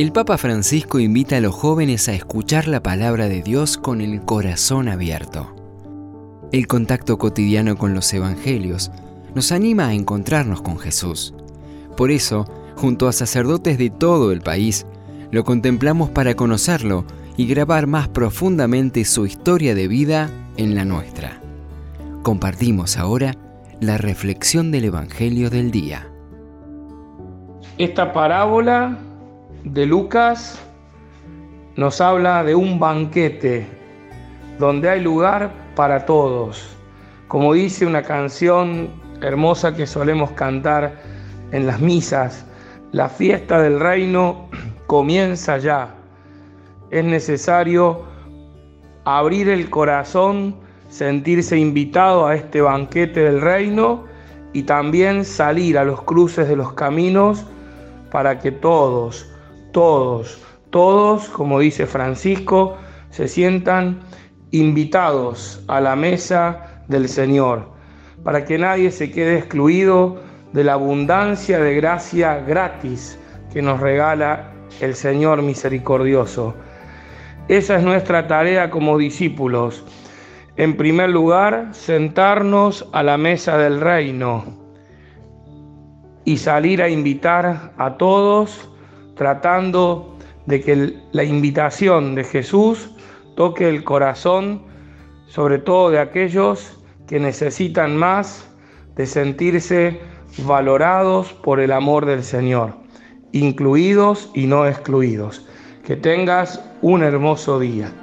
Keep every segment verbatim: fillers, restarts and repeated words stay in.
El Papa Francisco invita a los jóvenes a escuchar la palabra de Dios con el corazón abierto. El contacto cotidiano con los evangelios nos anima a encontrarnos con Jesús. Por eso, junto a sacerdotes de todo el país, lo contemplamos para conocerlo y grabar más profundamente su historia de vida en la nuestra. Compartimos ahora la reflexión del Evangelio del día. Esta parábola de Lucas nos habla de un banquete donde hay lugar para todos. Como dice una canción hermosa que solemos cantar en las misas, la fiesta del reino comienza ya. Es necesario abrir el corazón, sentirse invitado a este banquete del reino y también salir a los cruces de los caminos para que todos, todos, todos, como dice Francisco, se sientan invitados a la mesa del Señor, para que nadie se quede excluido de la abundancia de gracia gratis que nos regala el Señor misericordioso. Esa es nuestra tarea como discípulos. En primer lugar, sentarnos a la mesa del reino y salir a invitar a todos, tratando de que la invitación de Jesús toque el corazón, sobre todo de aquellos que necesitan más de sentirse valorados por el amor del Señor, incluidos y no excluidos. Que tengas un hermoso día.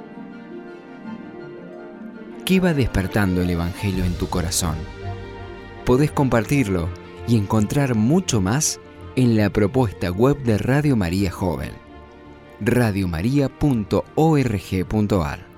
¿Qué va despertando el Evangelio en tu corazón? Podés compartirlo y encontrar mucho más en la propuesta web de Radio María Joven, radio maría punto org punto ar.